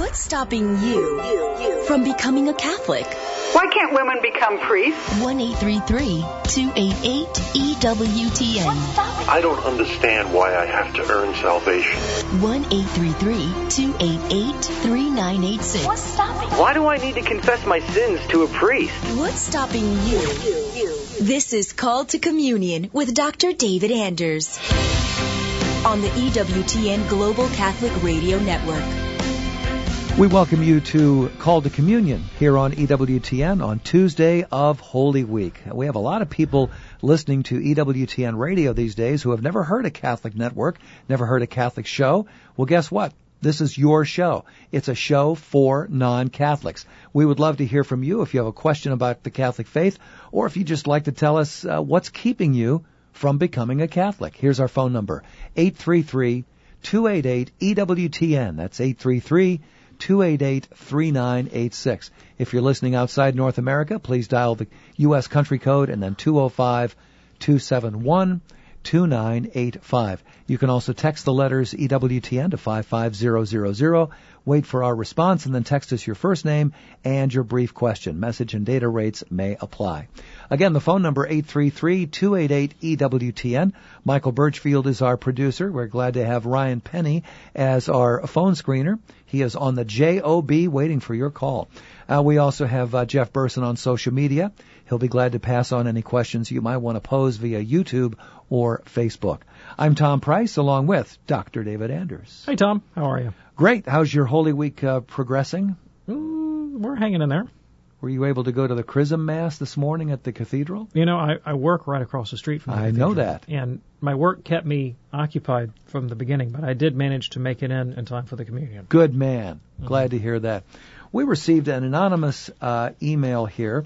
What's stopping you from becoming a Catholic? Why can't women become priests? 1-833-288-EWTN. I don't understand why I have to earn salvation. 1-833-288-3986. What's stopping? Why do I need to confess my sins to a priest? What's stopping you? This is Called to Communion with Dr. David Anders on the EWTN Global Catholic Radio Network. We welcome you to Call to Communion here on EWTN on Tuesday of Holy Week. We have a lot of people listening to EWTN radio these days who have never heard a Catholic network, never heard a Catholic show. Well, guess what? This is your show. It's a show for non-Catholics. We would love to hear from you if you have a question about the Catholic faith, or if you just like to tell us what's keeping you from becoming a Catholic. Here's our phone number, 833-288-EWTN. That's 833-288-3986. If you're listening outside North America, please dial the U.S. country code and then 205-271-2985. You can also text the letters EWTN to 55000. Wait for our response and then text us your first name and your brief question. Message and data rates may apply. Again, the phone number 833-288-EWTN. Michael Birchfield is our producer. We're glad to have Ryan Penny as our phone screener. He is on the JOB waiting for your call. We also have Jeff Burson on social media. He'll be glad to pass on any questions you might want to pose via YouTube or Facebook. I'm Tom Price, along with Dr. David Anders. Hey, Tom. How are you? Great. How's your Holy Week progressing? We're hanging in there. Were you able to go to the Chrism Mass this morning at the cathedral? You know, I work right across the street from the cathedral. I know that. And my work kept me occupied from the beginning, but I did manage to make it in time for the communion. Good man. Glad to hear that. We received an anonymous email here.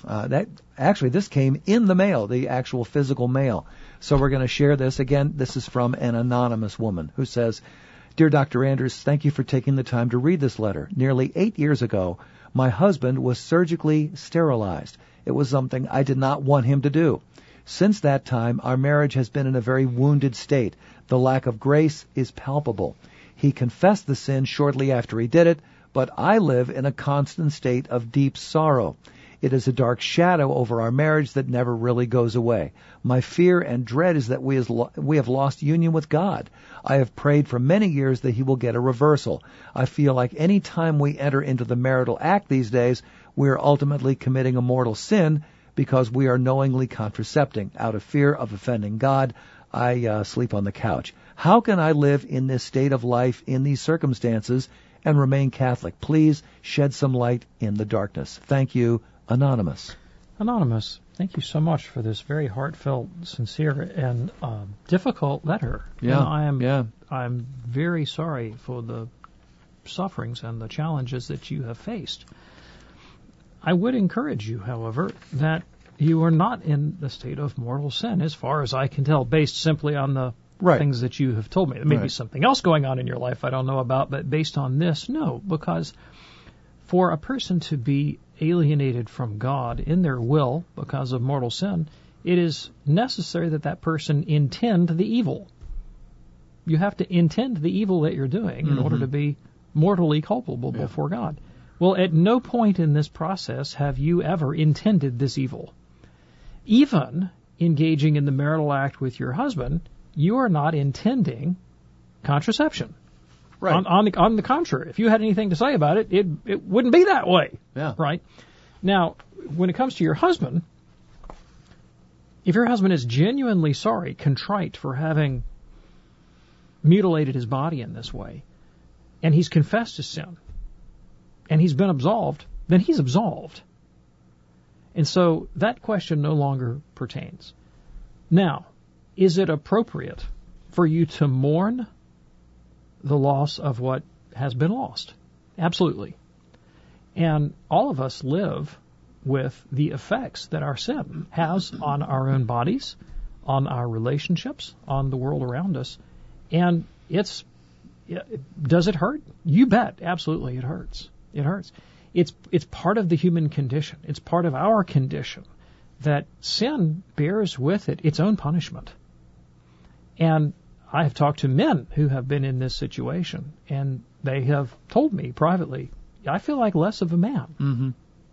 This came in the mail, the actual physical mail. So we're going to share this. Again, this is from an anonymous woman who says, Dear Dr. Anders, thank you for taking the time to read this letter. Nearly 8 years ago, my husband was surgically sterilized. It was something I did not want him to do. Since that time, our marriage has been in a very wounded state. The lack of grace is palpable. He confessed the sin shortly after he did it, but I live in a constant state of deep sorrow. It is a dark shadow over our marriage that never really goes away. My fear and dread is that we have lost union with God. I have prayed for many years that He will get a reversal. I feel like any time we enter into the marital act these days, we are ultimately committing a mortal sin because we are knowingly contracepting. Out of fear of offending God, I sleep on the couch. How can I live in this state of life in these circumstances and remain Catholic? Please shed some light in the darkness. Thank you, Anonymous. Anonymous, thank you so much for this very heartfelt, sincere, and difficult letter. Yeah, I'm very sorry for the sufferings and the challenges that you have faced. I would encourage you, however, that you are not in the state of mortal sin, as far as I can tell, based simply on the things that you have told me. There may be something else going on in your life I don't know about, but based on this, no, because for a person to be alienated from God in their will because of mortal sin, it is necessary that that person intend the evil. You have to intend the evil that you're doing in order to be mortally culpable before God. Well, at no point in this process have you ever intended this evil. Even engaging in the marital act with your husband, you are not intending contraception. Right. On the contrary, if you had anything to say about it, it wouldn't be that way. Yeah. Right? Now, when it comes to your husband, if your husband is genuinely sorry, contrite for having mutilated his body in this way, and he's confessed his sin, and he's been absolved, then he's absolved. And so that question no longer pertains. Now, is it appropriate for you to mourn the loss of what has been lost? Absolutely. And all of us live with the effects that our sin has on our own bodies, on our relationships, on the world around us. And does it hurt? You bet. Absolutely, it hurts. It hurts. It's part of the human condition. It's part of our condition that sin bears with it its own punishment. And I have talked to men who have been in this situation, and they have told me privately, I feel like less of a man. Mm-hmm.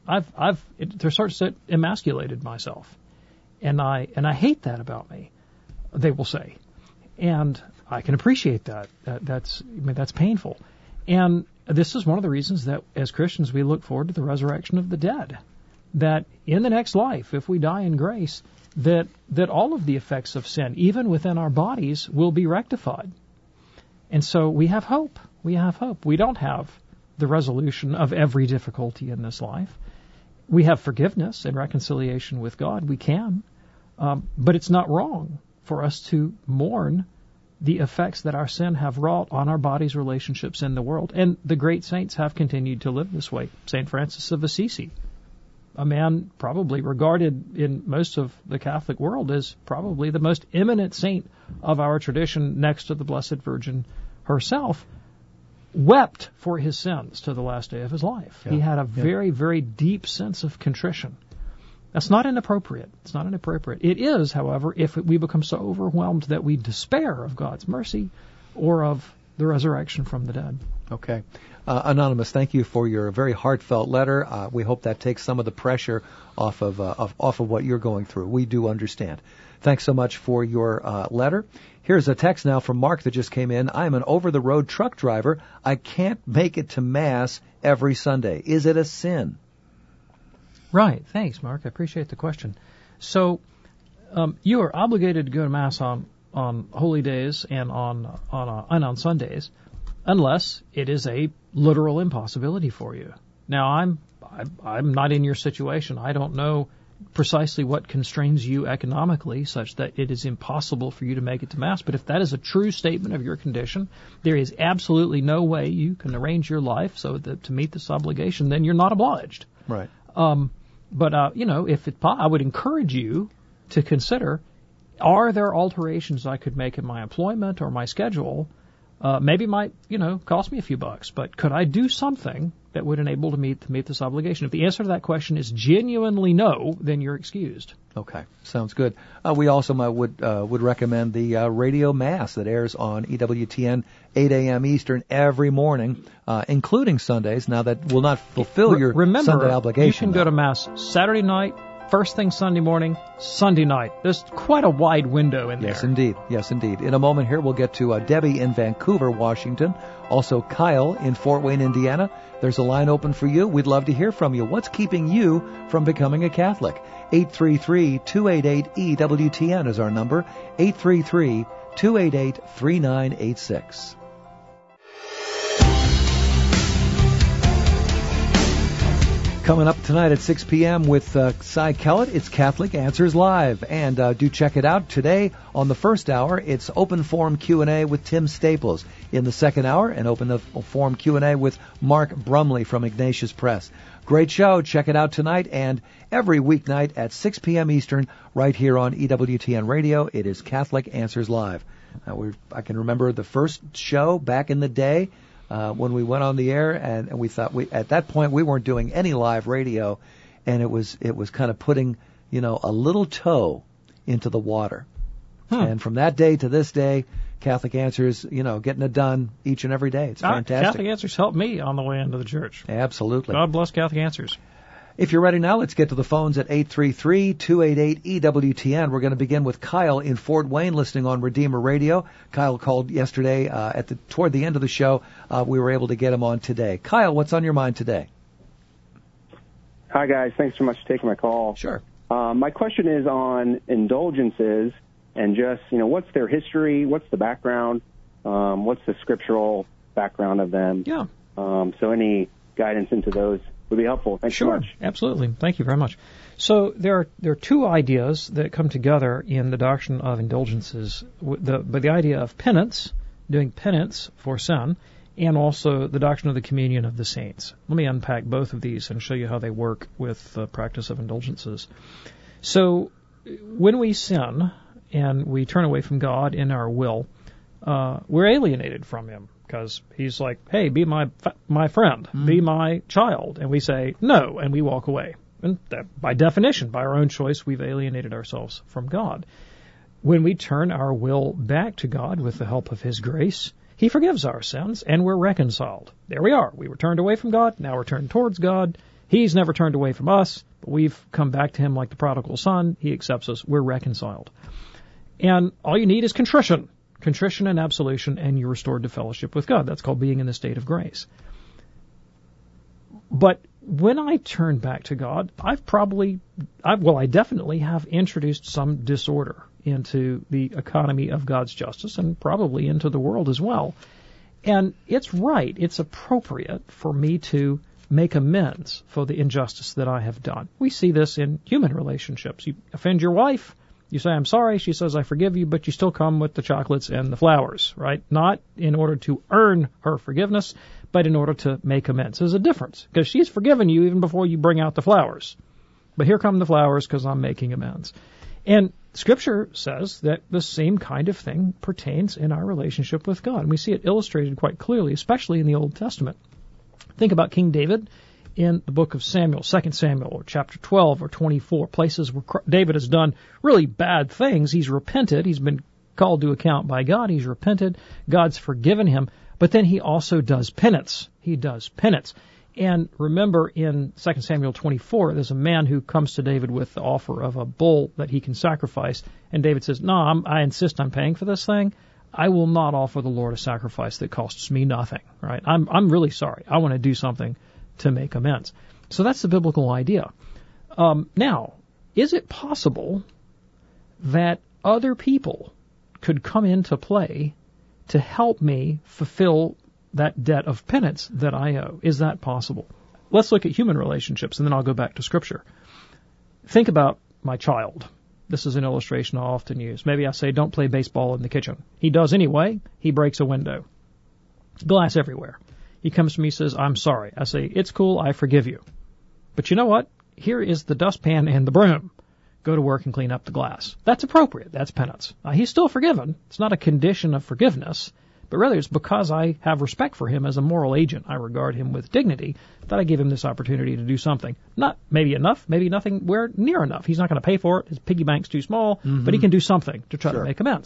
To a certain extent, emasculated myself, and I hate that about me. They will say, and I can appreciate that. That's painful, and this is one of the reasons that as Christians we look forward to the resurrection of the dead. That in the next life, if we die in grace, that all of the effects of sin, even within our bodies, will be rectified. And so we have hope. We have hope. We don't have the resolution of every difficulty in this life. We have forgiveness and reconciliation with God. We can. But it's not wrong for us to mourn the effects that our sin have wrought on our body's relationships in the world. And the great saints have continued to live this way. St. Francis of Assisi, a man probably regarded in most of the Catholic world as probably the most eminent saint of our tradition next to the Blessed Virgin herself, wept for his sins to the last day of his life. Yeah. He had a very, very deep sense of contrition. That's not inappropriate. It's not inappropriate. It is, however, if we become so overwhelmed that we despair of God's mercy or of the resurrection from the dead. Okay. Anonymous, thank you for your very heartfelt letter. We hope that takes some of the pressure off of what you're going through. We do understand. Thanks so much for your letter. Here's a text now from Mark that just came in. I'm an over-the-road truck driver. I can't make it to Mass every Sunday. Is it a sin? Right. Thanks, Mark. I appreciate the question. So you are obligated to go to Mass on holy days and on Sundays, unless it is a literal impossibility for you. Now, I'm not in your situation. I don't know precisely what constrains you economically such that it is impossible for you to make it to Mass. But if that is a true statement of your condition, there is absolutely no way you can arrange your life so that to meet this obligation, then you're not obliged. Right. But I would encourage you to consider, are there alterations I could make in my employment or my schedule? Maybe it might, cost me a few bucks, but could I do something that would enable to meet this obligation? If the answer to that question is genuinely no, then you're excused. Okay, sounds good. We also would recommend the radio Mass that airs on EWTN 8 a.m. Eastern every morning, including Sundays. Now, that will not fulfill your Sunday obligation. You can go to Mass Saturday night, first thing Sunday morning, Sunday night. There's quite a wide window in there. Yes, indeed. In a moment here, we'll get to Debbie in Vancouver, Washington. Also, Kyle in Fort Wayne, Indiana. There's a line open for you. We'd love to hear from you. What's keeping you from becoming a Catholic? 833-288-EWTN is our number. 833-288-3986. Coming up tonight at 6 p.m. with Cy Kellett, it's Catholic Answers Live. And do check it out. Today, on the first hour, it's Open Forum Q&A with Tim Staples. In the second hour, an Open Forum Q&A with Mark Brumley from Ignatius Press. Great show. Check it out tonight and every weeknight at 6 p.m. Eastern right here on EWTN Radio. It is Catholic Answers Live. I can remember the first show back in the day when we went on the air, and we thought at that point we weren't doing any live radio, and it was kind of putting a little toe into the water. And from that day to this day, Catholic Answers, getting it done each and every day. It's fantastic. Catholic Answers helped me on the way into the church. Absolutely. God bless Catholic Answers. If you're ready now, let's get to the phones at 833-288-EWTN. We're going to begin with Kyle in Fort Wayne, listening on Redeemer Radio. Kyle called yesterday toward the end of the show. We were able to get him on today. Kyle, what's on your mind today? Hi, guys. Thanks so much for taking my call. Sure. My question is on indulgences and just, what's their history? What's the background? What's the scriptural background of them? Yeah. So any guidance into those would be helpful. Thanks so much. Absolutely. Thank you very much. So there are two ideas that come together in the doctrine of indulgences, the idea of penance, doing penance for sin, and also the doctrine of the communion of the saints. Let me unpack both of these and show you how they work with the practice of indulgences. So when we sin and we turn away from God in our will, we're alienated from Him. Because He's like, hey, be my friend, be my child. And we say, no, and we walk away. And that, by definition, by our own choice, we've alienated ourselves from God. when we turn our will back to God with the help of His grace, He forgives our sins, and we're reconciled. There we are. We were turned away from God. Now we're turned towards God. He's never turned away from us, but we've come back to Him like the prodigal son. He accepts us. We're reconciled. And all you need is contrition. Contrition and absolution, and you're restored to fellowship with God. That's called being in the state of grace. But when I turn back to God, I definitely have introduced some disorder into the economy of God's justice and probably into the world as well. And it's right, it's appropriate for me to make amends for the injustice that I have done. We see this in human relationships. You offend your wife, you say, I'm sorry, she says, I forgive you, but you still come with the chocolates and the flowers, right? Not in order to earn her forgiveness, but in order to make amends. There's a difference, because she's forgiven you even before you bring out the flowers. But here come the flowers because I'm making amends. And Scripture says that the same kind of thing pertains in our relationship with God. And we see it illustrated quite clearly, especially in the Old Testament. Think about King David in the book of Samuel, 2 Samuel, or chapter 12 or 24, places where David has done really bad things. He's repented. He's been called to account by God. He's repented. God's forgiven him. But then he also does penance. He does penance. And remember in 2 Samuel 24, there's a man who comes to David with the offer of a bull that he can sacrifice. And David says, no, I insist on paying for this thing. I will not offer the Lord a sacrifice that costs me nothing. Right? I'm really sorry. I want to do something to make amends. So that's the biblical idea. Now, is it possible that other people could come into play to help me fulfill that debt of penance that I owe? Is that possible? Let's look at human relationships, and then I'll go back to Scripture. Think about my child. This is an illustration I often use. Maybe I say, don't play baseball in the kitchen. He does anyway. He breaks a window. Glass everywhere. He comes to me and says, I'm sorry. I say, it's cool, I forgive you. But you know what? Here is the dustpan and the broom. Go to work and clean up the glass. That's appropriate. That's penance. He's still forgiven. It's not a condition of forgiveness, but rather it's because I have respect for him as a moral agent. I regard him with dignity that I give him this opportunity to do something. Not maybe enough, maybe nothing where near enough. He's not going to pay for it. His piggy bank's too small, but he can do something to try to make amends.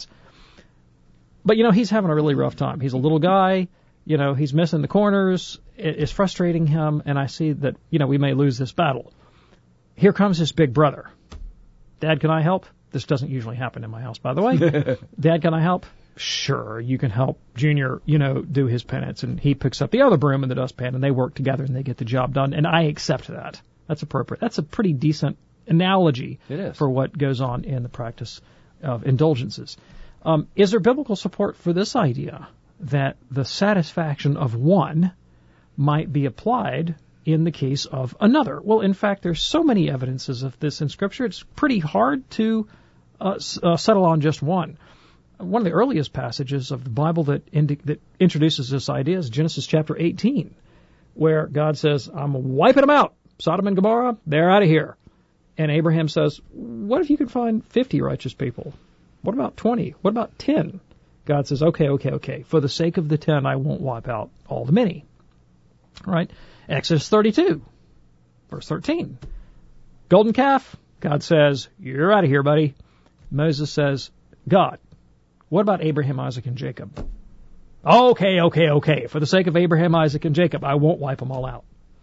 But, he's having a really rough time. He's a little guy. He's missing the corners. It's frustrating him, and I see that, we may lose this battle. Here comes his big brother. Dad, can I help? This doesn't usually happen in my house, by the way. Dad, can I help? Sure, you can help Junior, do his penance. And he picks up the other broom and the dustpan, and they work together, and they get the job done. And I accept that. That's appropriate. That's a pretty decent analogy for what goes on in the practice of indulgences. Is there biblical support for this idea that the satisfaction of one might be applied in the case of another? Well, in fact, there's so many evidences of this in Scripture, it's pretty hard to settle on just one. One of the earliest passages of the Bible that introduces this idea is Genesis chapter 18, where God says, I'm wiping them out. Sodom and Gomorrah, they're out of here. And Abraham says, what if you could find 50 righteous people? What about 20? What about 10? God says, okay. For the sake of the 10, I won't wipe out all the many. Right? Exodus 32, verse 13. Golden calf, God says, you're out of here, buddy. Moses says, God, what about Abraham, Isaac, and Jacob? Okay. For the sake of Abraham, Isaac, and Jacob, I won't wipe them all out.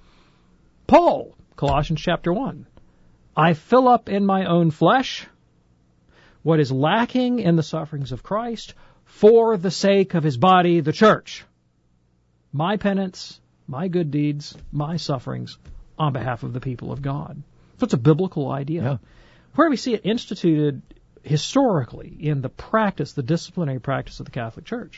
Paul, Colossians chapter 1. I fill up in my own flesh what is lacking in the sufferings of Christ for the sake of his body, the church. My penance, my good deeds, my sufferings on behalf of the people of God. So it's a biblical idea. Yeah. Where we see it instituted historically in the practice, the disciplinary practice of the Catholic Church.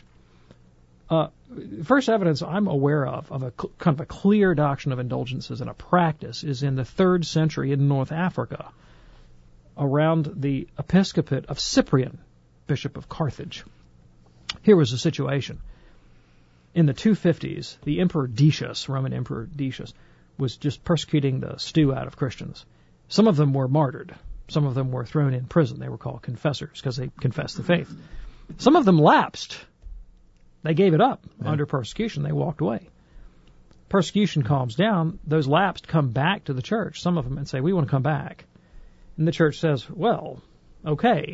First evidence I'm aware of a kind of a clear doctrine of indulgences and a practice is in the 3rd century in North Africa, around the episcopate of Cyprian, Bishop of Carthage. Here was the situation. In the 250s, the Emperor Decius, Roman Emperor Decius, was just persecuting the stew out of Christians. Some of them were martyred. Some of them were thrown in prison. They were called confessors because they confessed the faith. Some of them lapsed. They gave it up under persecution. They walked away. Persecution calms down. Those lapsed come back to the church, some of them, and say, we want to come back. And the church says, well, okay,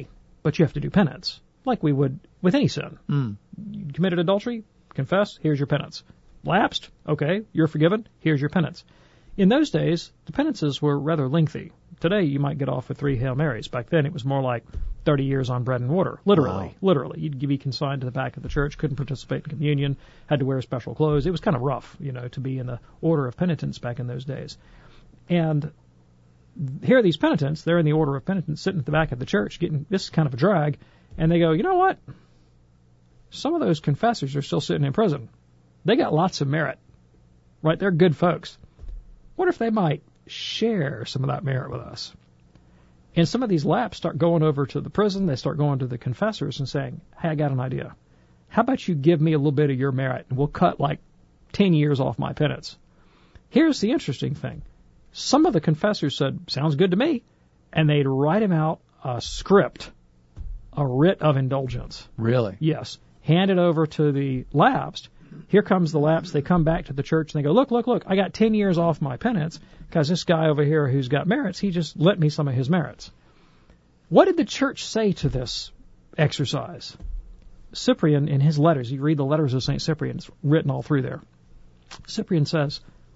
but you have to do penance, like we would with any sin. You committed adultery, confess, here's your penance. Lapsed, okay, you're forgiven, here's your penance. In those days, the penances were rather lengthy. Today, you might get off with 3 Hail Marys. Back then, it was more like 30 years on bread and water, literally. Wow. Literally. You'd be consigned to the back of the church, couldn't participate in communion, had to wear special clothes. It was kind of rough, to be in the order of penitence back in those days. And here are these penitents, they're in the order of penitence, sitting at the back of the church, getting this kind of a drag, and they go, you know what? Some of those confessors are still sitting in prison. They got lots of merit, right? They're good folks. What if they might share some of that merit with us? And some of these laps start going over to the prison, they start going to the confessors and saying, hey, I got an idea. How about you give me a little bit of your merit, and we'll cut like 10 years off my penance? Here's the interesting thing. Some of the confessors said, sounds good to me, and they'd write him out a script, a writ of indulgence. Really? Yes. Hand it over to the lapsed. Here comes the lapsed. They come back to the church and they go, look, I got 10 years off my penance because this guy over here who's got merits, he just lent me some of his merits. What did the church say to this exercise? Cyprian, in his letters, you read the letters of St. Cyprian, it's written all through there. Cyprian says,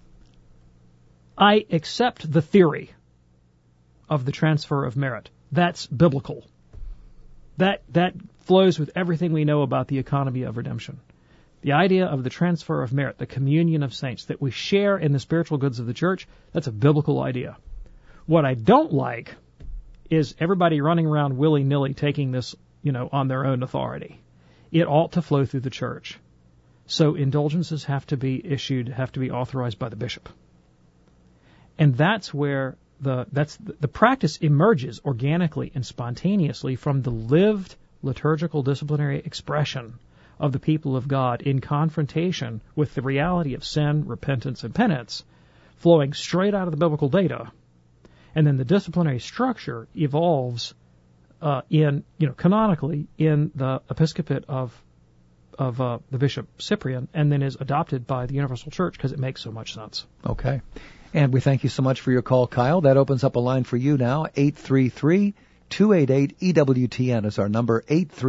I accept the theory of the transfer of merit. That's biblical. That flows with everything we know about the economy of redemption. The idea of the transfer of merit, the communion of saints, that we share in the spiritual goods of the church, that's a biblical idea. What I don't like is everybody running around willy-nilly taking this, on their own authority. It ought to flow through the church. So indulgences have to be issued, have to be authorized by the bishop. And that's where the practice emerges organically and spontaneously from the lived liturgical disciplinary expression of the people of God in confrontation with the reality of sin, repentance, and penance, flowing straight out of the biblical data. And then the disciplinary structure evolves canonically in the episcopate of the Bishop Cyprian, and then is adopted by the Universal Church because it makes so much sense. Okay. And we thank you so much for your call, Kyle. That opens up a line for you now. 833-288-EWTN is our number,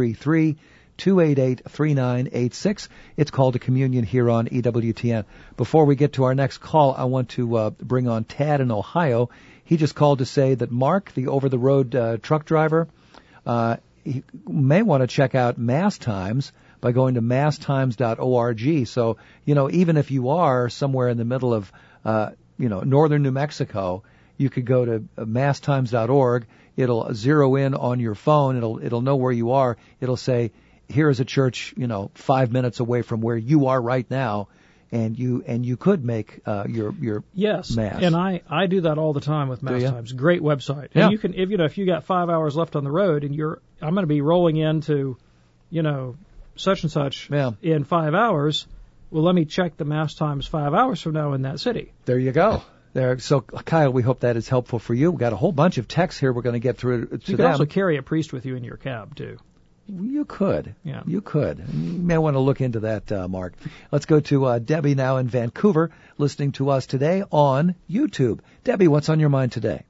833-288-3986. It's called a communion here on EWTN. Before we get to our next call, I want to bring on Tad in Ohio. He just called to say that Mark, the over-the-road truck driver, he may want to check out Mass Times by going to masstimes.org. So, even if you are somewhere in the middle of, northern New Mexico, you could go to masstimes.org. It'll zero in on your phone. It'll know where you are. It'll say, here is a church, 5 minutes away from where you are right now, and you could make your yes, Mass. And I do that all the time with Mass Times. Great website. Yeah. And you can, if you got 5 hours left on the road and I'm going to be rolling into, such and such in 5 hours. Well, let me check the Mass Times 5 hours from now in that city. There you go. There. So, Kyle, we hope that is helpful for you. We've got a whole bunch of texts here we're going to get through to them. You can also carry a priest with you in your cab, too. You could. Yeah. You could. You may want to look into that, Mark. Let's go to Debbie now in Vancouver, listening to us today on YouTube. Debbie, what's on your mind today?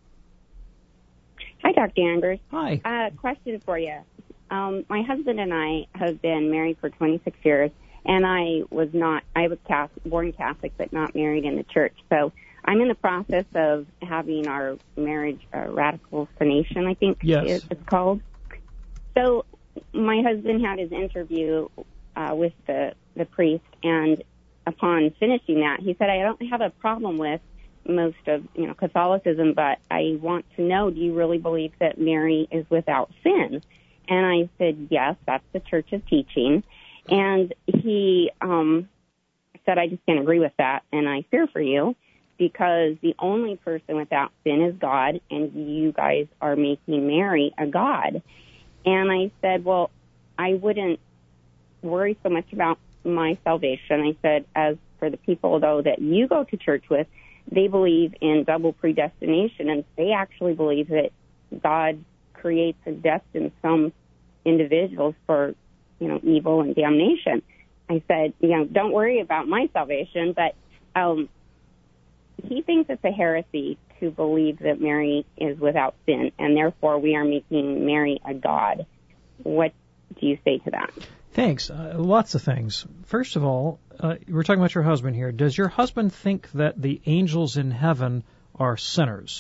Hi, Dr. Anders. Hi. Question for you. My husband and I have been married for 26 years, and I was born Catholic, but not married in the church. So I'm in the process of having our marriage ratification, I think it's called. So my husband had his interview with the priest, and upon finishing that, he said, I don't have a problem with most of Catholicism, but I want to know, do you really believe that Mary is without sin? And I said, yes, that's the church's teaching. And he said, I just can't agree with that, and I fear for you, because the only person without sin is God, and you guys are making Mary a god. And I said, well, I wouldn't worry so much about my salvation. I said, as for the people, though, that you go to church with, they believe in double predestination, and they actually believe that God creates and destines some individuals for, evil and damnation. I said, don't worry about my salvation, but he thinks it's a heresy to believe that Mary is without sin, and therefore we are making Mary a god. What do you say to that? Thanks. Lots of things. First of all, we're talking about your husband here. Does your husband think that the angels in heaven are sinners?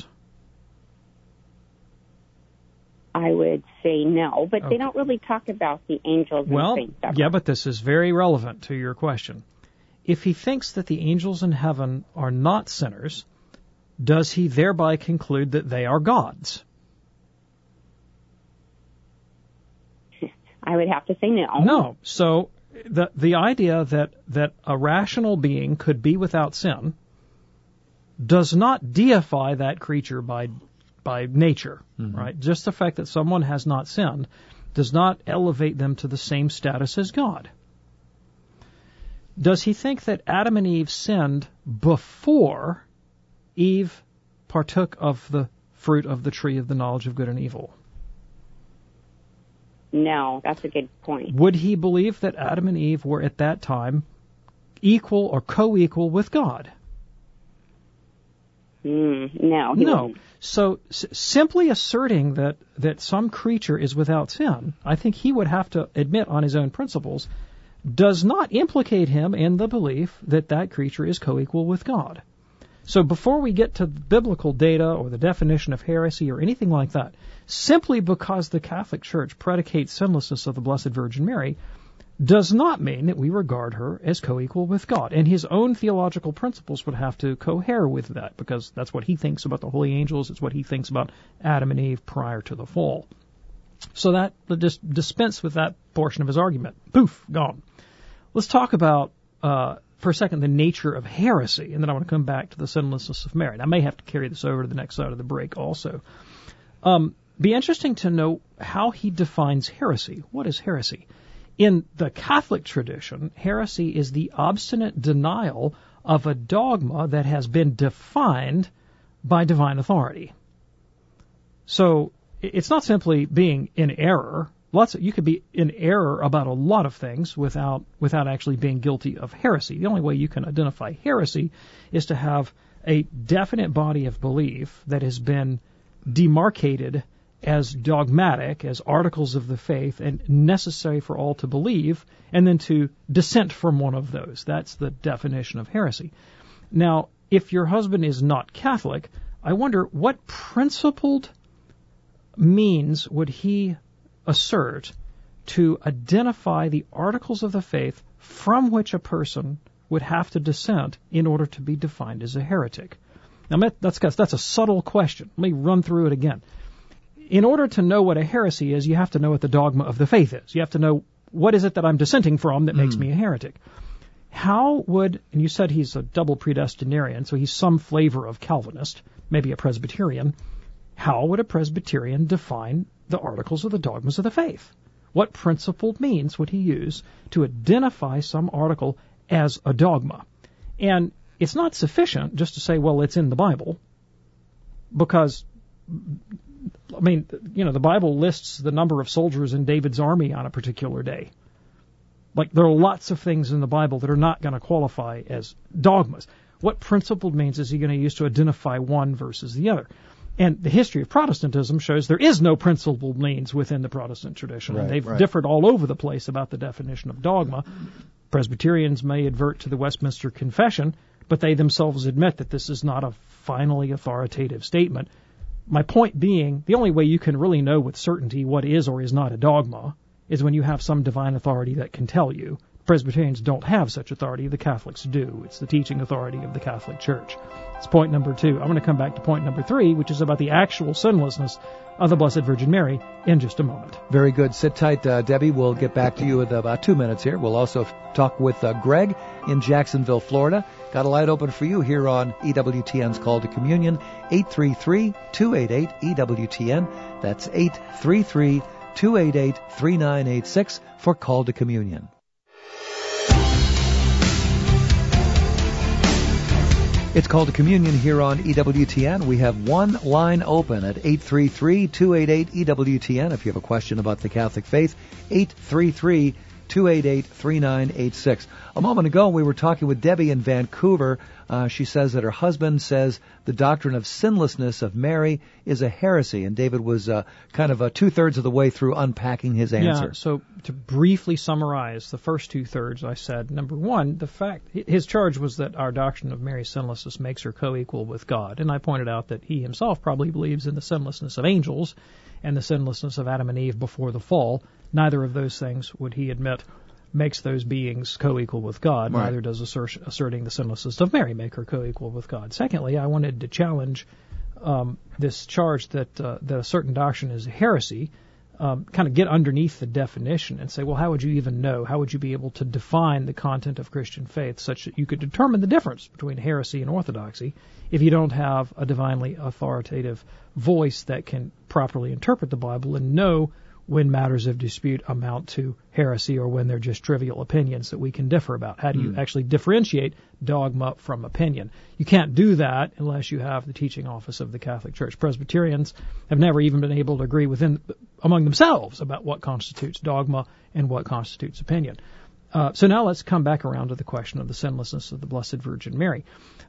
I would say no, but They don't really talk about the angels and saints ever. Yeah, but this is very relevant to your question. If he thinks that the angels in heaven are not sinners, does he thereby conclude that they are gods? I would have to say no. No. So the idea that a rational being could be without sin does not deify that creature by nature, right? Just the fact that someone has not sinned does not elevate them to the same status as God. Does he think that Adam and Eve sinned before Eve partook of the fruit of the tree of the knowledge of good and evil? No, that's a good point. Would he believe that Adam and Eve were at that time equal or co-equal with God? No. No. So simply asserting that some creature is without sin, I think he would have to admit on his own principles, does not implicate him in the belief that that creature is co-equal with God. So before we get to biblical data or the definition of heresy or anything like that, simply because the Catholic Church predicates sinlessness of the Blessed Virgin Mary does not mean that we regard her as co-equal with God. And his own theological principles would have to cohere with that, because that's what he thinks about the holy angels. It's what he thinks about Adam and Eve prior to the fall. So that, just dispense with that portion of his argument. Poof, gone. Let's talk about, for a second, the nature of heresy, and then I want to come back to the sinlessness of Mary. And I may have to carry this over to the next side of the break also. Be interesting to know how he defines heresy. What is heresy? In the Catholic tradition, heresy is the obstinate denial of a dogma that has been defined by divine authority. So it's not simply being in error. You could be in error about a lot of things without actually being guilty of heresy. The only way you can identify heresy is to have a definite body of belief that has been demarcated as dogmatic, as articles of the faith, and necessary for all to believe, and then to dissent from one of those. That's the definition of heresy. Now, if your husband is not Catholic, I wonder what principled means would he assert to identify the articles of the faith from which a person would have to dissent in order to be defined as a heretic. Now, that's a subtle question. Let me run through it again. In order to know what a heresy is, you have to know what the dogma of the faith is. You have to know what is it that I'm dissenting from that makes me a heretic. How would, and you said he's a double predestinarian, so he's some flavor of Calvinist, maybe a Presbyterian. How would a Presbyterian define the articles of the dogmas of the faith? What principled means would he use to identify some article as a dogma? And it's not sufficient just to say, well, it's in the Bible, because I mean, the Bible lists the number of soldiers in David's army on a particular day. Like, there are lots of things in the Bible that are not going to qualify as dogmas. What principled means is he going to use to identify one versus the other? And the history of Protestantism shows there is no principled means within the Protestant tradition. Right, they've differed all over the place about the definition of dogma. Presbyterians may advert to the Westminster Confession, but they themselves admit that this is not a finally authoritative statement. My point being, the only way you can really know with certainty what is or is not a dogma is when you have some divine authority that can tell you. Presbyterians don't have such authority. The Catholics do. It's the teaching authority of the Catholic Church. It's point number 2. I'm going to come back to point number 3, which is about the actual sinlessness of the Blessed Virgin Mary in just a moment. Very good. Sit tight, Debbie. We'll get back to you in about 2 minutes here. We'll also talk with Greg in Jacksonville, Florida. Got a light open for you here on EWTN's Call to Communion, 833-288-EWTN. That's 833-288-3986 for Call to Communion. It's Called to Communion here on EWTN. We have one line open at 833-288-EWTN. If you have a question about the Catholic faith, 833 288-3986. A moment ago, we were talking with Debbie in Vancouver. She says that her husband says the doctrine of sinlessness of Mary is a heresy, and David was kind of two-thirds of the way through unpacking his answer. Yeah, so to briefly summarize the first two-thirds, I said, number one, his charge was that our doctrine of Mary's sinlessness makes her co-equal with God, and I pointed out that he himself probably believes in the sinlessness of angels and the sinlessness of Adam and Eve before the fall. Neither of those things, would he admit, makes those beings co-equal with God. Right. Neither does asserting the sinlessness of Mary make her co-equal with God. Secondly, I wanted to challenge this charge that a certain doctrine is a heresy, kind of get underneath the definition and say, well, how would you even know? How would you be able to define the content of Christian faith such that you could determine the difference between heresy and orthodoxy if you don't have a divinely authoritative voice that can properly interpret the Bible and know when matters of dispute amount to heresy or when they're just trivial opinions that we can differ about? How do you actually differentiate dogma from opinion? You can't do that unless you have the teaching office of the Catholic Church. Presbyterians have never even been able to agree among themselves about what constitutes dogma and what constitutes opinion. So now let's come back around to the question of the sinlessness of the Blessed Virgin Mary.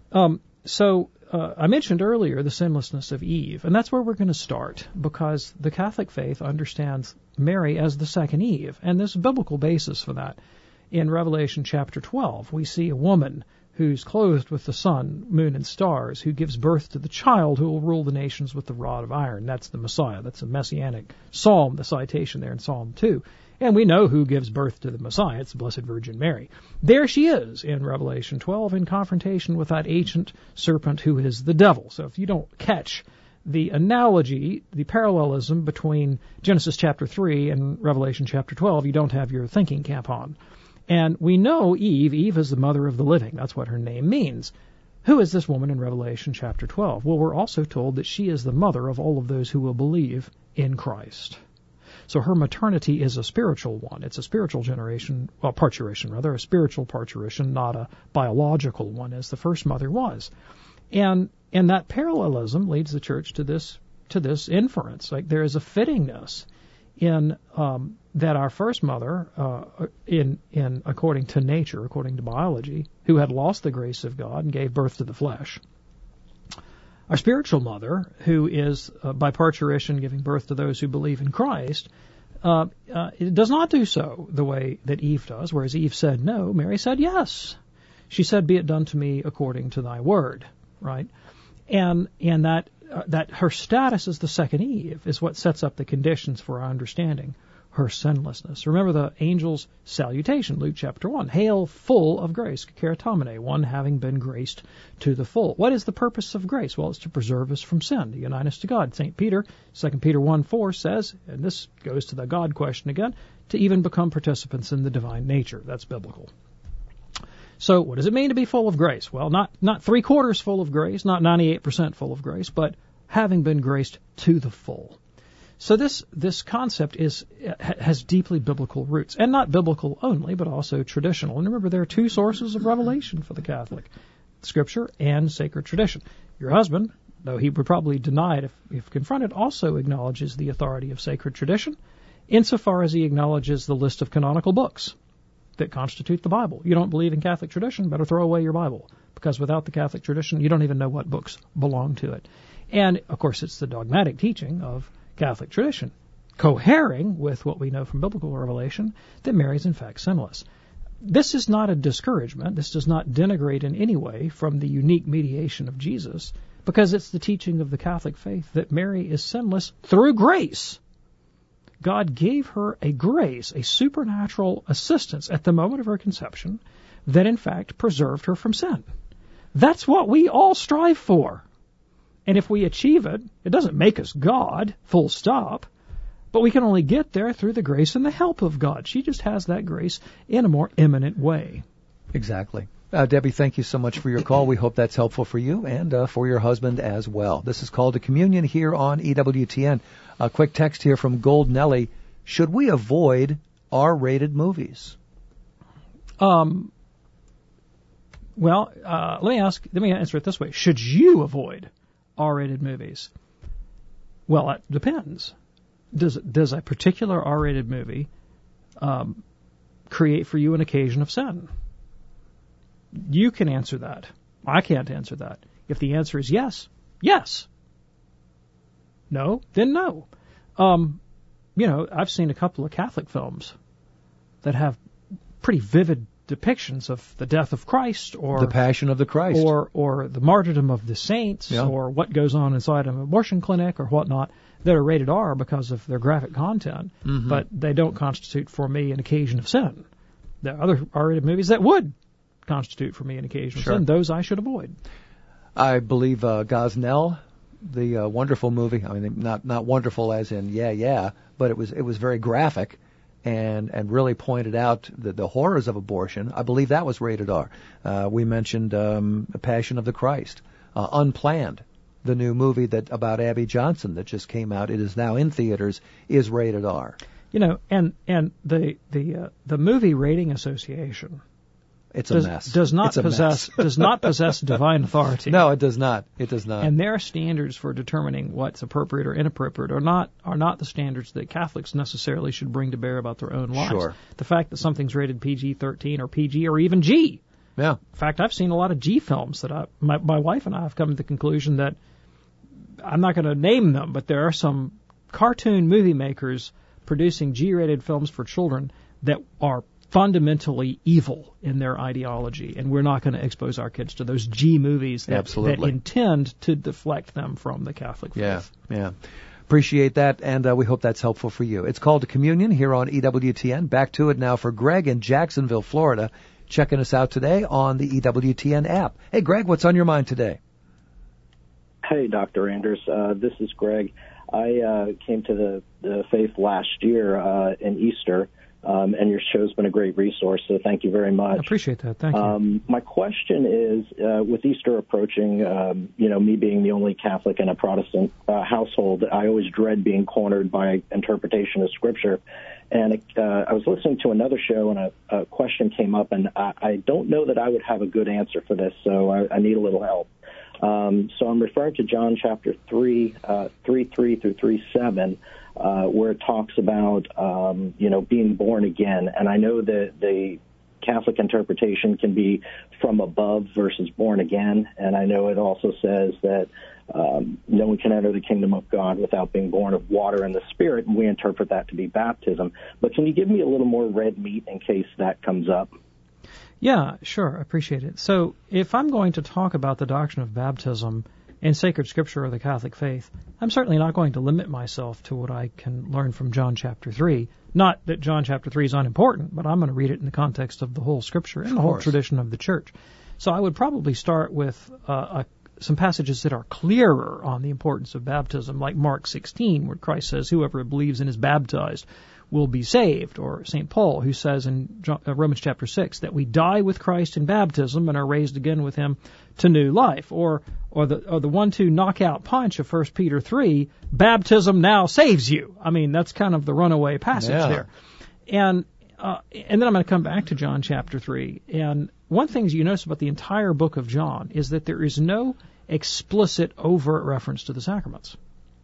I mentioned earlier the sinlessness of Eve, and that's where we're going to start, because the Catholic faith understands Mary as the second Eve, and there's a biblical basis for that. In Revelation chapter 12, we see a woman who's clothed with the sun, moon, and stars, who gives birth to the child who will rule the nations with the rod of iron. That's the Messiah. That's a messianic psalm, the citation there in Psalm 2. And we know who gives birth to the Messiah. It's the Blessed Virgin Mary. There she is in Revelation 12 in confrontation with that ancient serpent who is the devil. So if you don't catch the analogy, the parallelism between Genesis chapter 3 and Revelation chapter 12, you don't have your thinking cap on. And we know Eve. Eve is the mother of the living. That's what her name means. Who is this woman in Revelation chapter 12? Well, we're also told that she is the mother of all of those who will believe in Christ. So her maternity is a spiritual one. It's a spiritual parturition, a spiritual parturition, not a biological one, as the first mother was. And that parallelism leads the church to this inference. Like there is a fittingness in that our first mother, in according to nature, according to biology, who had lost the grace of God and gave birth to the flesh. Our spiritual mother, who is by parturition giving birth to those who believe in Christ, it does not do so the way that Eve does, whereas Eve said no, Mary said yes. She said, be it done to me according to thy word, right? And that her status as the second Eve is what sets up the conditions for our understanding her sinlessness. Remember the angel's salutation, Luke chapter 1. Hail, full of grace, keratomene, one having been graced to the full. What is the purpose of grace? Well, it's to preserve us from sin, to unite us to God. St. Peter, 2 Peter 1:4 says, and this goes to the God question again, to even become participants in the divine nature. That's biblical. So what does it mean to be full of grace? Well, not 3/4 full of grace, not 98% full of grace, but having been graced to the full. So this concept has deeply biblical roots, and not biblical only, but also traditional. And remember, there are two sources of revelation for the Catholic: Scripture and sacred tradition. Your husband, though he would probably deny it if confronted, also acknowledges the authority of sacred tradition, insofar as he acknowledges the list of canonical books that constitute the Bible. You don't believe in Catholic tradition, better throw away your Bible, because without the Catholic tradition, you don't even know what books belong to it. And, of course, it's the dogmatic teaching of Catholic tradition, cohering with what we know from biblical revelation, that Mary is in fact sinless. This is not a discouragement. This does not denigrate in any way from the unique mediation of Jesus, because it's the teaching of the Catholic faith that Mary is sinless through grace. God gave her a grace, a supernatural assistance at the moment of her conception that in fact preserved her from sin. That's what we all strive for. And if we achieve it, it doesn't make us God, full stop, but we can only get there through the grace and the help of God. She just has that grace in a more imminent way. Exactly. Debbie, thank you so much for your call. We hope that's helpful for you and for your husband as well. This is Called to Communion here on EWTN. A quick text here from Gold Nelly. Should we avoid R-rated movies? Let me answer it this way. Should you avoid R-rated movies? Well, it depends. Does a particular R-rated movie create for you an occasion of sin? You can answer that. I can't answer that. If the answer is yes, yes. No, then no. I've seen a couple of Catholic films that have pretty vivid depictions of the death of Christ, or the Passion of the Christ, or the martyrdom of the saints, or what goes on inside an abortion clinic or whatnot, that are rated R because of their graphic content, but they don't constitute for me an occasion of sin. There are other R-rated movies that would constitute for me an occasion of sin. Those I should avoid. I believe Gosnell, the wonderful movie. I mean, not wonderful as in but it was very graphic. And really pointed out the horrors of abortion. I believe that was rated R. We mentioned The Passion of the Christ, Unplanned, the new movie about Abby Johnson that just came out. It is now in theaters. Is rated R. And the Movie Rating Association. It's a mess. Does not possess divine authority. No, it does not. It does not. And their standards for determining what's appropriate or inappropriate are not the standards that Catholics necessarily should bring to bear about their own lives. Sure. The fact that something's rated PG-13 or PG or even G. Yeah. In fact, I've seen a lot of G films that my wife and I have come to the conclusion that, I'm not going to name them, but there are some cartoon movie makers producing G-rated films for children that are fundamentally evil in their ideology, and we're not going to expose our kids to those G movies that intend to deflect them from the Catholic faith. Yeah. Appreciate that, and we hope that's helpful for you. It's called Communion here on EWTN. Back to it now for Greg in Jacksonville, Florida, checking us out today on the EWTN app. Hey, Greg, what's on your mind today? Hey, Dr. Anders. This is Greg. I came to the faith last year in Easter. And your show's been a great resource, so thank you very much. I appreciate that. Thank you. My question is, with Easter approaching, me being the only Catholic in a Protestant household, I always dread being cornered by interpretation of Scripture. And I was listening to another show, and a question came up, and I don't know that I would have a good answer for this, so I need a little help. So I'm referring to John chapter 3, 3:3 through 3:7. Where it talks about, being born again. And I know that the Catholic interpretation can be from above versus born again. And I know it also says that no one can enter the kingdom of God without being born of water and the Spirit, and we interpret that to be baptism. But can you give me a little more red meat in case that comes up? Yeah, sure. I appreciate it. So if I'm going to talk about the doctrine of baptism in sacred scripture or the Catholic faith, I'm certainly not going to limit myself to what I can learn from John chapter 3. Not that John chapter 3 is unimportant, but I'm going to read it in the context of the whole scripture and the whole tradition of the church. So I would probably start with some passages that are clearer on the importance of baptism, like Mark 16, where Christ says, whoever believes and is baptized will be saved, or St. Paul, who says in Romans chapter 6 that we die with Christ in baptism and are raised again with him to new life, or the 1-2 knockout punch of 1 Peter 3, baptism now saves you. I mean, that's kind of the runaway passage there. And then I'm going to come back to John chapter 3. And one thing you notice about the entire book of John is that there is no explicit, overt reference to the sacraments.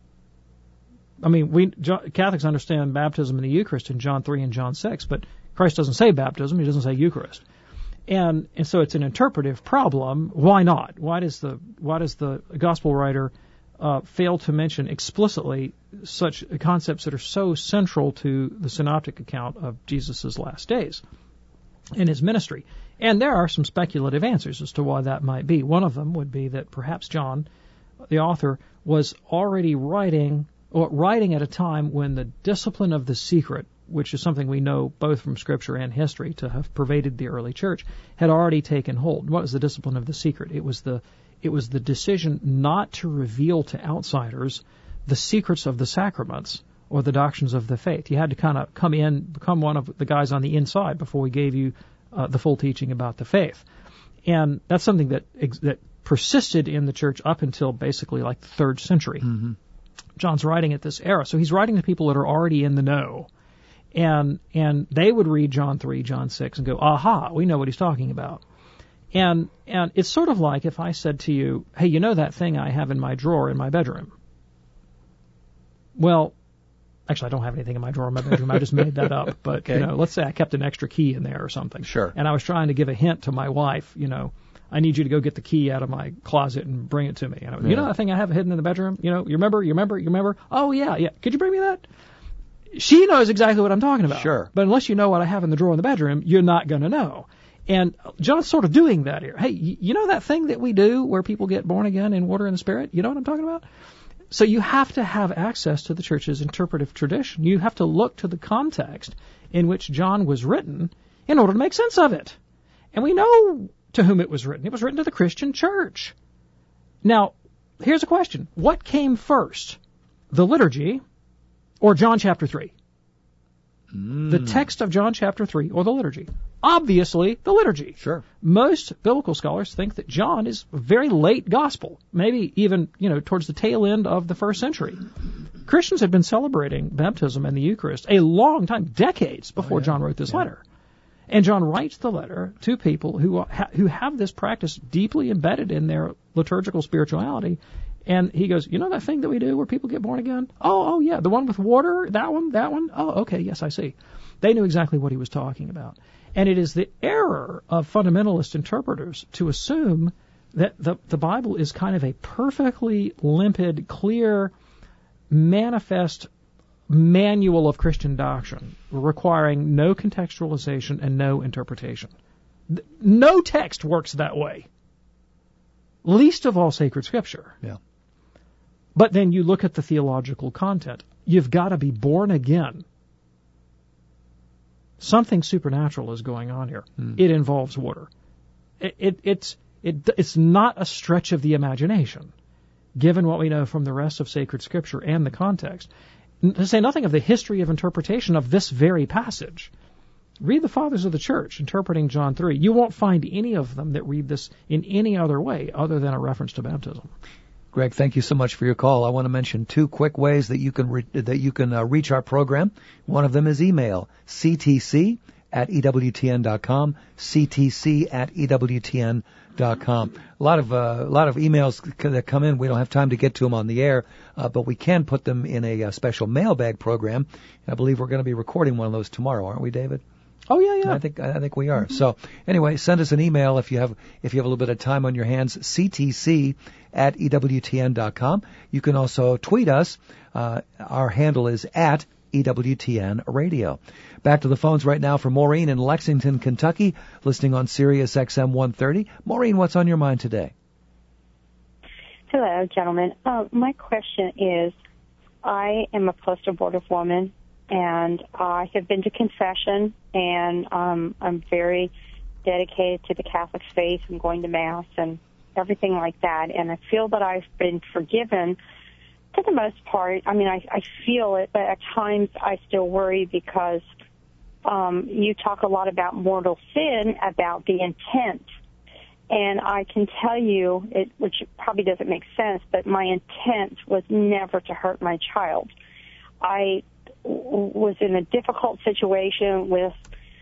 I mean, Catholics understand baptism in the Eucharist in John 3 and John 6, but Christ doesn't say baptism, he doesn't say Eucharist. And so it's an interpretive problem. Why not? Why does the gospel writer fail to mention explicitly such concepts that are so central to the synoptic account of Jesus' last days in his ministry? And there are some speculative answers as to why that might be. One of them would be that perhaps John, the author, was already writing at a time when the discipline of the secret, which is something we know both from Scripture and history to have pervaded the early church, had already taken hold. What was the discipline of the secret? It was the decision not to reveal to outsiders the secrets of the sacraments or the doctrines of the faith. You had to kind of become one of the guys on the inside before we gave you the full teaching about the faith. And that's something that persisted in the church up until basically like the 3rd century. Mm-hmm. John's writing at this era, so he's writing to people that are already in the know. And they would read John 3, John 6, and go, aha, we know what he's talking about. And it's sort of like if I said to you, hey, you know that thing I have in my drawer in my bedroom? Well, Actually, I don't have anything in my drawer in my bedroom. I just made that up. But, Okay. Let's say I kept an extra key in there or something. Sure. And I was trying to give a hint to my wife, I need you to go get the key out of my closet and bring it to me. And you know that thing I have hidden in the bedroom? You remember? Oh, yeah. Could you bring me that? She knows exactly what I'm talking about. Sure. But unless you know what I have in the drawer in the bedroom, you're not going to know. And John's sort of doing that here. Hey, you know that thing that we do where people get born again in water and the Spirit? You know what I'm talking about? So you have to have access to the church's interpretive tradition. You have to look to the context in which John was written in order to make sense of it. And we know to whom it was written. It was written to the Christian church. Now, here's a question. What came first? The liturgy or John chapter 3? The text of John chapter 3 or the liturgy? Obviously, the liturgy. Sure. Most biblical scholars think that John is a very late gospel, maybe even, towards the tail end of the first century. Christians had been celebrating baptism and the Eucharist a long time, decades before John wrote this letter. And John writes the letter to people who have this practice deeply embedded in their liturgical spirituality. And he goes, you know that thing that we do where people get born again? Oh, yeah, the one with water, that one? Oh, okay, yes, I see. They knew exactly what he was talking about. And it is the error of fundamentalist interpreters to assume that the Bible is kind of a perfectly limpid, clear, manifest manual of Christian doctrine, requiring no contextualization and no interpretation. No text works that way. Least of all sacred Scripture. Yeah. But then you look at the theological content. You've got to be born again. Something supernatural is going on here. It involves water. It's not a stretch of the imagination, given what we know from the rest of sacred Scripture and the context. To say nothing of the history of interpretation of this very passage. Read the Fathers of the Church interpreting John 3. You won't find any of them that read this in any other way other than a reference to baptism. Greg, thank you so much for your call. I want to mention two quick ways that you can reach our program. One of them is email, ctc@ewtn.com, ctc@ewtn.com. A lot of emails that come in. We don't have time to get to them on the air, but we can put them in a special mailbag program. I believe we're going to be recording one of those tomorrow, aren't we, David? Oh, yeah. I think we are. So anyway, send us an email if you have a little bit of time on your hands, ctc@ewtn.com. You can also tweet us. Our handle is @EWTN Radio. Back to the phones right now for Maureen in Lexington, Kentucky, listening on Sirius XM 130. Maureen, what's on your mind today? Hello, gentlemen. My question is, I am a post-abortive woman, and I have been to confession, and I'm very dedicated to the Catholic faith and going to Mass and everything like that, and I feel that I've been forgiven for the most part. I mean, I feel it, but at times I still worry because you talk a lot about mortal sin, about the intent, and I can tell you, which probably doesn't make sense, but my intent was never to hurt my child. I was in a difficult situation with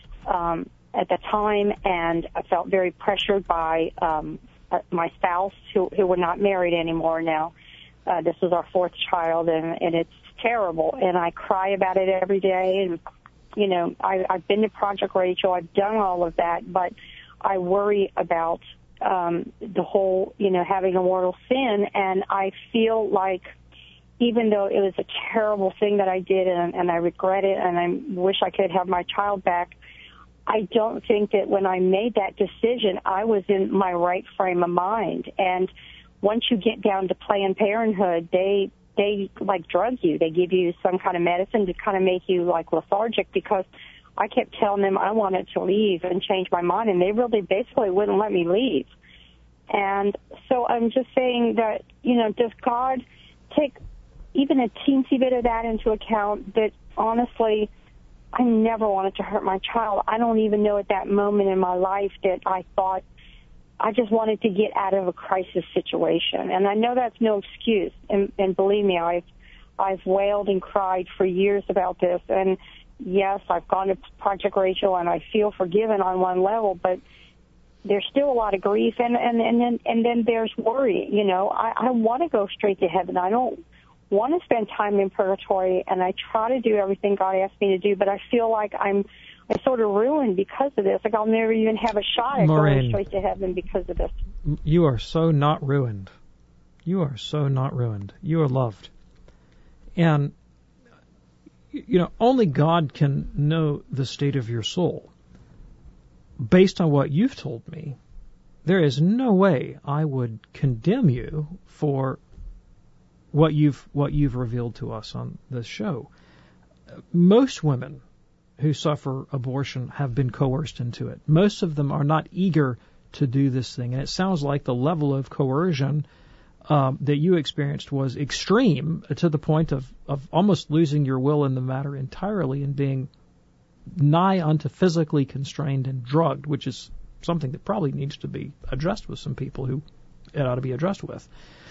at the time, and I felt very pressured by my spouse, who we're not married anymore now. This was our fourth child, and it's terrible, and I cry about it every day. And I've been to Project Rachel, I've done all of that, but I worry about the whole having a mortal sin, and I feel like, even though it was a terrible thing that I did, and I regret it, and I wish I could have my child back, I don't think that when I made that decision, I was in my right frame of mind. And once you get down to Planned Parenthood, they like drug you. They give you some kind of medicine to kind of make you like lethargic, because I kept telling them I wanted to leave and change my mind, and they really basically wouldn't let me leave. And so I'm just saying that, does God take even a teensy bit of that into account? That honestly, I never wanted to hurt my child. I don't even know at that moment in my life that I thought I just wanted to get out of a crisis situation. And I know that's no excuse. And believe me, I've wailed and cried for years about this. And yes, I've gone to Project Rachel, and I feel forgiven on one level, but there's still a lot of grief, and then there's worry. I want to go straight to heaven. I don't want to spend time in purgatory, and I try to do everything God asked me to do, but I feel like I'm sort of ruined because of this. Like I'll never even have a shot at going straight to heaven because of this. You are so not ruined. You are so not ruined. You are loved. And, only God can know the state of your soul. Based on what you've told me, there is no way I would condemn you for what you've revealed to us on this show. Most women who suffer abortion have been coerced into it. Most of them are not eager to do this thing, and it sounds like the level of coercion that you experienced was extreme to the point of almost losing your will in the matter entirely and being nigh unto physically constrained and drugged, which is something that probably needs to be addressed with some people who it ought to be addressed with.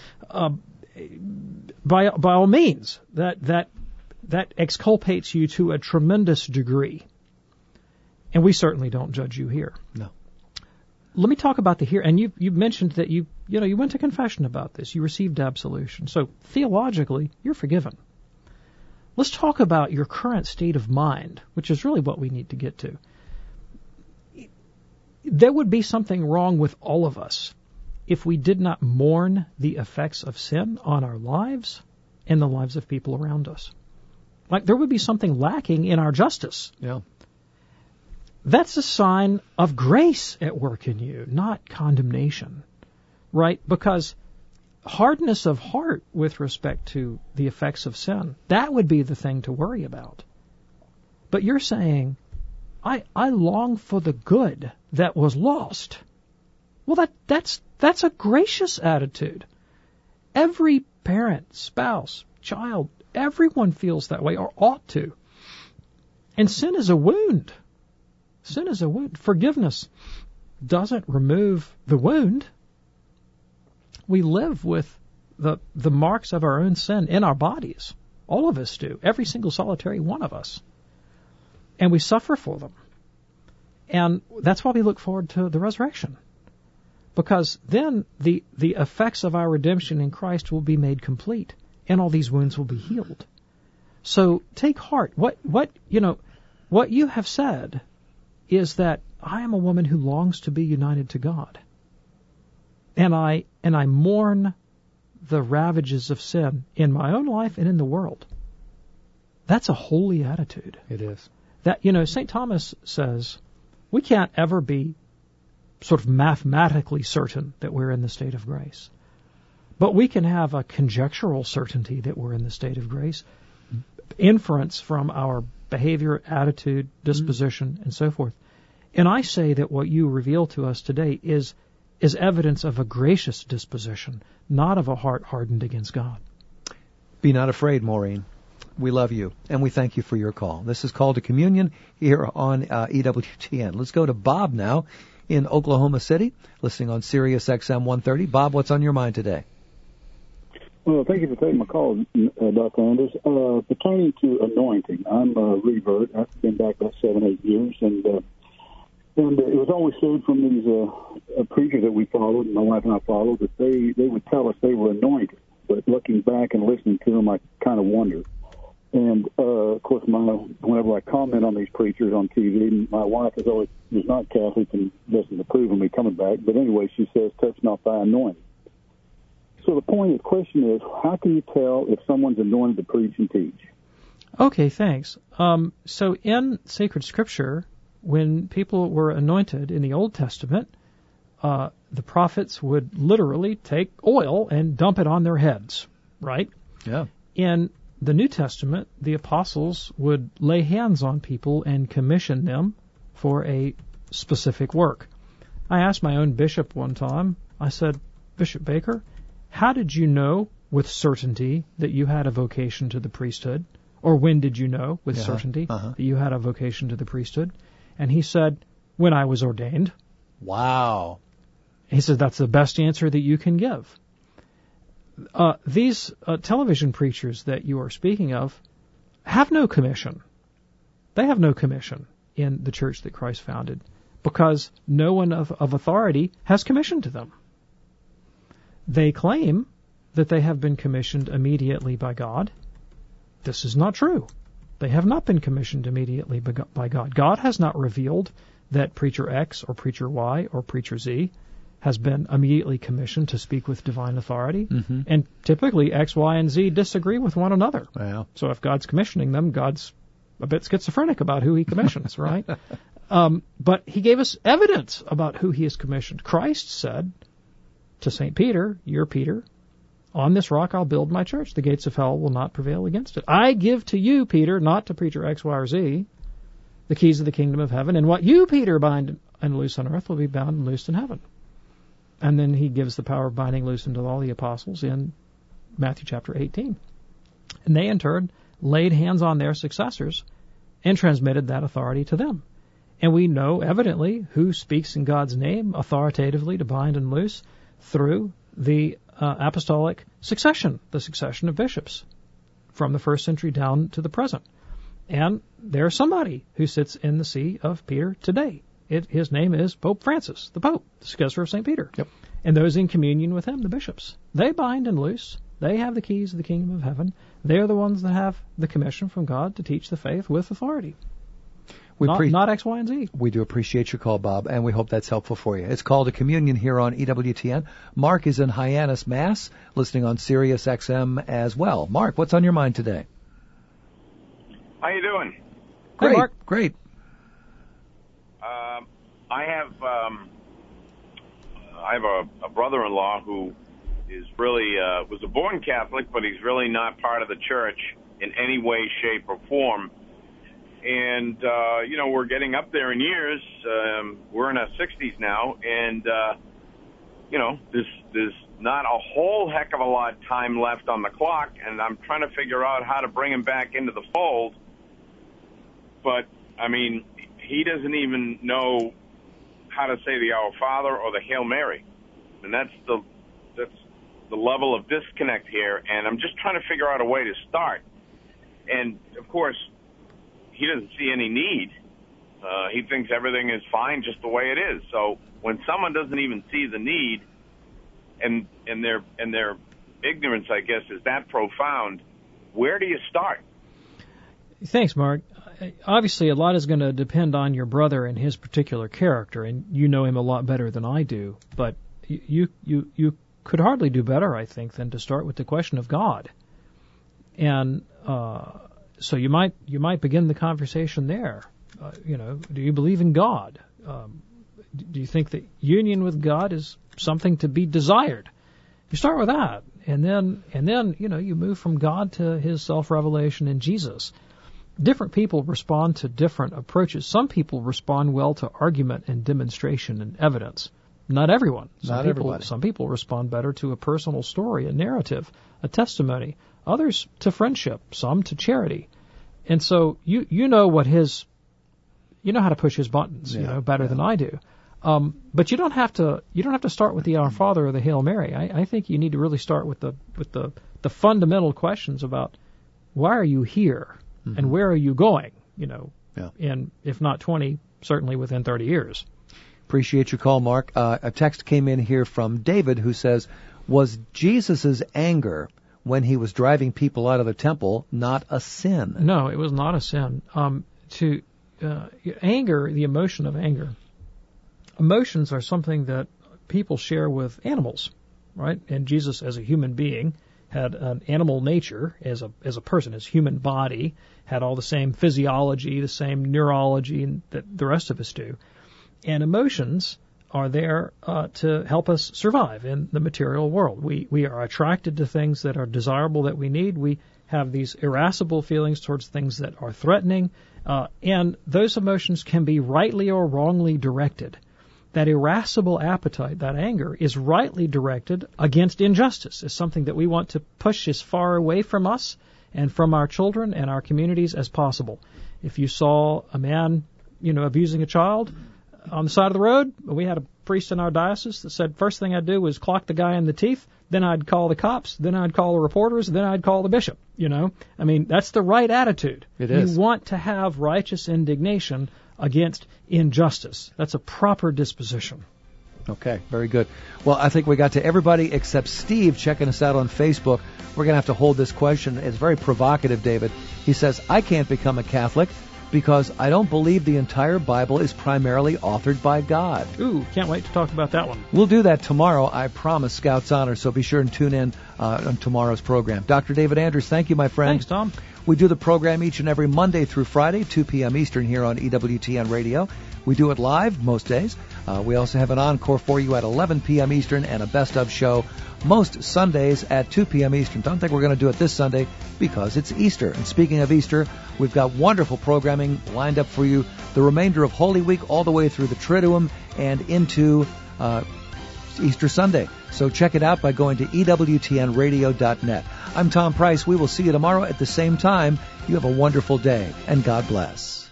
By all means, that exculpates you to a tremendous degree, and we certainly don't judge you here. No. Let me talk about the here, and you mentioned that you went to confession about this. You received absolution, so theologically you're forgiven. Let's talk about your current state of mind, which is really what we need to get to. There would be something wrong with all of us if we did not mourn the effects of sin on our lives and the lives of people around us. Like there would be something lacking in our justice. Yeah. That's a sign of grace at work in you, not condemnation, right? Because hardness of heart with respect to the effects of sin, that would be the thing to worry about. But you're saying, I long for the good that was lost. Well, that's a gracious attitude. Every parent, spouse, child, everyone feels that way or ought to. And sin is a wound. Sin is a wound. Forgiveness doesn't remove the wound. We live with the marks of our own sin in our bodies. All of us do. Every single solitary one of us. And we suffer for them. And that's why we look forward to the resurrection. Because then the effects of our redemption in Christ will be made complete. And all these wounds will be healed. So take heart. What you have said is that I am a woman who longs to be united to God. And I mourn the ravages of sin in my own life and in the world. That's a holy attitude. It is. That, St. Thomas says, we can't ever be sort of mathematically certain that we're in the state of grace. But we can have a conjectural certainty that we're in the state of grace, inference from our behavior, attitude, disposition, and so forth. And I say that what you reveal to us today is evidence of a gracious disposition, not of a heart hardened against God. Be not afraid, Maureen. We love you, and we thank you for your call. This is Call to Communion here on EWTN. Let's go to Bob now in Oklahoma City, listening on Sirius XM 130. Bob, what's on your mind today? Well, thank you for taking my call, Dr. Anders. Pertaining to anointing, I'm a revert. I've been back about 7-8 years, and it was always said from these preachers that we followed, and my wife and I followed, that they would tell us they were anointed. But looking back and listening to them, I kind of wonder. And, of course, whenever I comment on these preachers on TV, my wife is not Catholic and doesn't approve of me coming back. But anyway, she says, touch not thy anointing. So the point of the question is, how can you tell if someone's anointed to preach and teach? Okay, thanks. So in sacred scripture, when people were anointed in the Old Testament, the prophets would literally take oil and dump it on their heads, right? Yeah. In the New Testament, the apostles would lay hands on people and commission them for a specific work. I asked my own bishop one time, I said, Bishop Baker, how did you know with certainty that you had a vocation to the priesthood? Or when did you know with certainty that you had a vocation to the priesthood? And he said, when I was ordained. Wow. He said, that's the best answer that you can give. These television preachers that you are speaking of have no commission. They have no commission in the church that Christ founded because no one of authority has commissioned to them. They claim that they have been commissioned immediately by God. This is not true. They have not been commissioned immediately by God. God has not revealed that preacher X or preacher Y or preacher Z has been immediately commissioned to speak with divine authority. Mm-hmm. And typically X, Y, and Z disagree with one another. Wow. So if God's commissioning them, God's a bit schizophrenic about who he commissions, right? But he gave us evidence about who he has commissioned. Christ said to St. Peter, "You're Peter. On this rock I'll build my church. The gates of hell will not prevail against it. I give to you, Peter," not to preacher X, Y, or Z, "the keys of the kingdom of heaven. And what you, Peter, bind and loose on earth will be bound and loosed in heaven." And then he gives the power of binding loose to all the apostles in Matthew chapter 18. And they, in turn, laid hands on their successors and transmitted that authority to them. And we know evidently who speaks in God's name authoritatively to bind and loose through the apostolic succession, the succession of bishops from the first century down to the present. And there's somebody who sits in the see of Peter today. His name is Pope Francis, the Pope, the successor of St. Peter. Yep. And those in communion with him, the bishops, they bind and loose. They have the keys of the kingdom of heaven. They are the ones that have the commission from God to teach the faith with authority. Not X, Y, and Z. We do appreciate your call, Bob, and we hope that's helpful for you. It's Call to Communion here on EWTN. Mark is in Hyannis, Mass., listening on Sirius XM as well. Mark, what's on your mind today? How you doing? Great, hey, Mark. Great. I have a brother-in-law who is really was a born Catholic, but he's really not part of the church in any way, shape, or form. And we're getting up there in years. We're in our 60s now, and there's not a whole heck of a lot of time left on the clock, and I'm trying to figure out how to bring him back into the fold. But I mean, he doesn't even know how to say the Our Father or the Hail Mary, and that's the level of disconnect here. And I'm just trying to figure out a way to start. And of course, he doesn't see any need. He thinks everything is fine just the way it is. So when someone doesn't even see the need, and their ignorance, I guess, is that profound, where do you start? Thanks, Mark. Obviously, a lot is going to depend on your brother and his particular character, and you know him a lot better than I do. But you could hardly do better, I think, than to start with the question of God. And so you might begin the conversation there. Do you believe in God? Do you think that union with God is something to be desired? You start with that, and then you move from God to His self-revelation in Jesus. Different people respond to different approaches. Some people respond well to argument and demonstration and evidence. Not everyone. Some people respond better to a personal story, a narrative, a testimony. Others to friendship. Some to charity. And so you know how to push his buttons, better than I do. But you don't have to start with the Our Father or the Hail Mary. I think you need to really start with the fundamental questions about why are you here and where are you going? In if not 20, certainly within 30 years. Appreciate your call, Mark. A text came in here from David who says, "Was Jesus' anger when he was driving people out of the temple not a sin?" No, it was not a sin. Anger, the emotion of anger. Emotions are something that people share with animals, right? And Jesus, as a human being, had an animal nature as a person. His human body had all the same physiology, the same neurology that the rest of us do. And emotions are there to help us survive in the material world. We are attracted to things that are desirable, that we need. We have these irascible feelings towards things that are threatening, and those emotions can be rightly or wrongly directed. That irascible appetite, that anger, is rightly directed against injustice. It's something that we want to push as far away from us and from our children and our communities as possible. If you saw a man, abusing a child on the side of the road, we had a priest in our diocese that said first thing I'd do was clock the guy in the teeth, then I'd call the cops, then I'd call the reporters, then I'd call the bishop. That's the right attitude. It is. You want to have righteous indignation against injustice. That's a proper disposition. Okay, very good. Well, I think we got to everybody except Steve checking us out on Facebook. We're going to have to hold this question. It's very provocative, David. He says, I can't become a Catholic because I don't believe the entire Bible is primarily authored by God. Ooh, can't wait to talk about that one. We'll do that tomorrow, I promise, Scout's Honor, so be sure and tune in on tomorrow's program. Dr. David Anders, thank you, my friend. Thanks, Tom. We do the program each and every Monday through Friday, 2 p.m. Eastern here on EWTN Radio. We do it live most days. We also have an encore for you at 11 p.m. Eastern and a best-of show most Sundays at 2 p.m. Eastern. Don't think we're going to do it this Sunday because it's Easter. And speaking of Easter, we've got wonderful programming lined up for you the remainder of Holy Week all the way through the Triduum and into Easter Sunday. So check it out by going to EWTNradio.net. I'm Tom Price. We will see you tomorrow at the same time. You have a wonderful day, and God bless.